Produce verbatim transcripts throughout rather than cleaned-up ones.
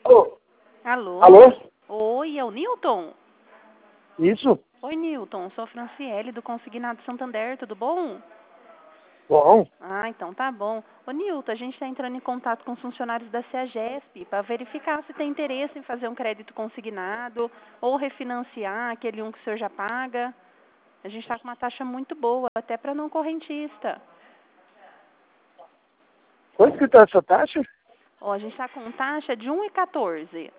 Alô? Alô? Alô? Oi, é o Newton? Isso? Oi, Newton. Sou a Franciele do Consignado Santander, tudo bom? Bom. Ah, então tá bom. Ô, Newton, a gente está entrando em contato com os funcionários da CEAGESP para verificar se tem interesse em fazer um crédito consignado ou refinanciar aquele um que o senhor já paga. A gente está com uma taxa muito boa, até para não correntista. Quanto que tá essa taxa? Ó, a gente está com taxa de um vírgula quatorze.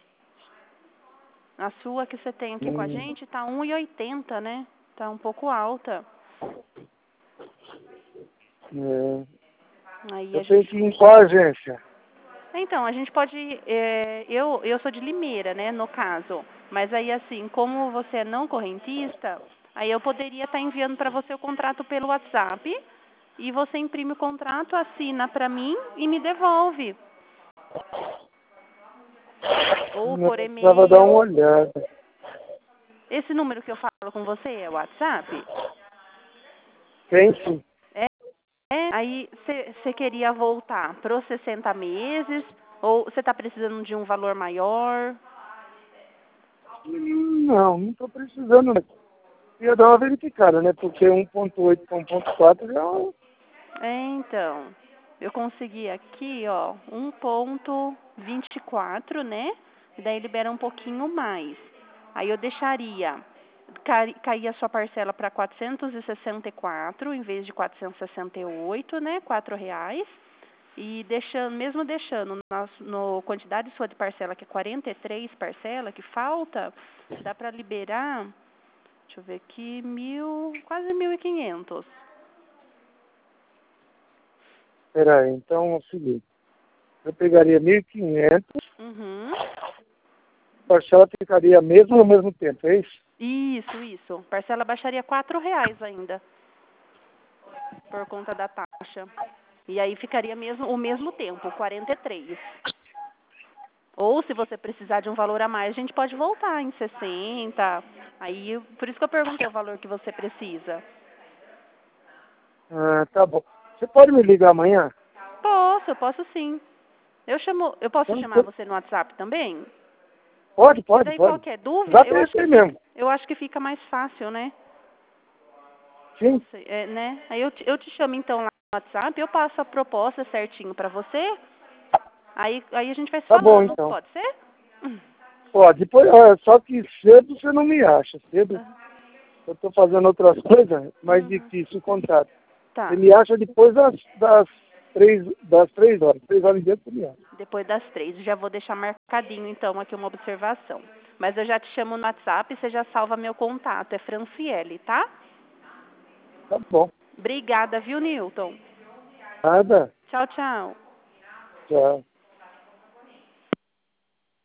A sua que você tem aqui com a Hum, gente está um vírgula oitenta, né? Tá um pouco alta. é, Aí a eu tenho gente... que ir em qual agência? Então, a gente pode... é, eu, eu sou de Limeira, né, no caso. Mas aí, assim, como você é não correntista, aí eu poderia estar enviando para você o contrato pelo WhatsApp e você imprime o contrato, assina para mim e me devolve. Ou Eu por precisava dar uma e-mail. olhada. Esse número que eu falo com você é o WhatsApp? Tem sim. É. É. Aí você queria voltar para os sessenta meses ou você está precisando de um valor maior? Hum, Não, não tô precisando. Né? Ia dar uma verificada, né? Porque um ponto oito com um ponto quatro já é um... É, então, eu consegui aqui, ó, um ponto vinte e quatro, né? E daí libera um pouquinho mais. Aí eu deixaria, cai- cair a sua parcela para quatrocentos e sessenta e quatro em vez de quatrocentos e sessenta e oito, né? Quatro reais. E deixando, mesmo deixando na no quantidade sua de parcela, que é quarenta e três parcela, que falta, dá para liberar, deixa eu ver aqui, mil, quase mil e quinhentos. Peraí, então é o seguinte. Eu pegaria mil e quinhentos, Uhum. a parcela ficaria mesmo ao mesmo tempo, é isso? Isso, isso. Parcela baixaria quatro reais ainda, por conta da taxa. E aí ficaria mesmo o mesmo tempo, quarenta e três. Ou se você precisar de um valor a mais, a gente pode voltar em sessenta. Aí, por isso que eu perguntei o valor que você precisa. Ah, tá bom. Você pode me ligar amanhã? Posso, eu posso sim. Eu chamo, eu posso Então, chamar você no WhatsApp também? pode, Que pode, daí pode. qualquer dúvida, Já eu acho pensei que fica, mesmo. eu acho que fica mais fácil, né? Não Sim, sei, é, né? Aí eu te, eu te chamo então lá no WhatsApp, eu passo a proposta certinho pra você. Aí, aí a gente vai se tá bom falando, então. pode ser? Hum. Pode, depois, é, só que cedo você não me acha. Cedo eu estou fazendo outras coisas, mais Uhum. difícil o contato. Você Tá. me acha depois das, das, três, das três horas. Três horas em diante você me acha. Depois das três. Já vou deixar marcadinho, então, aqui uma observação. Mas eu já te chamo no WhatsApp e você já salva meu contato. É Franciele, tá? Tá bom. Obrigada, viu, Newton? Nada. Tchau, tchau. Tchau.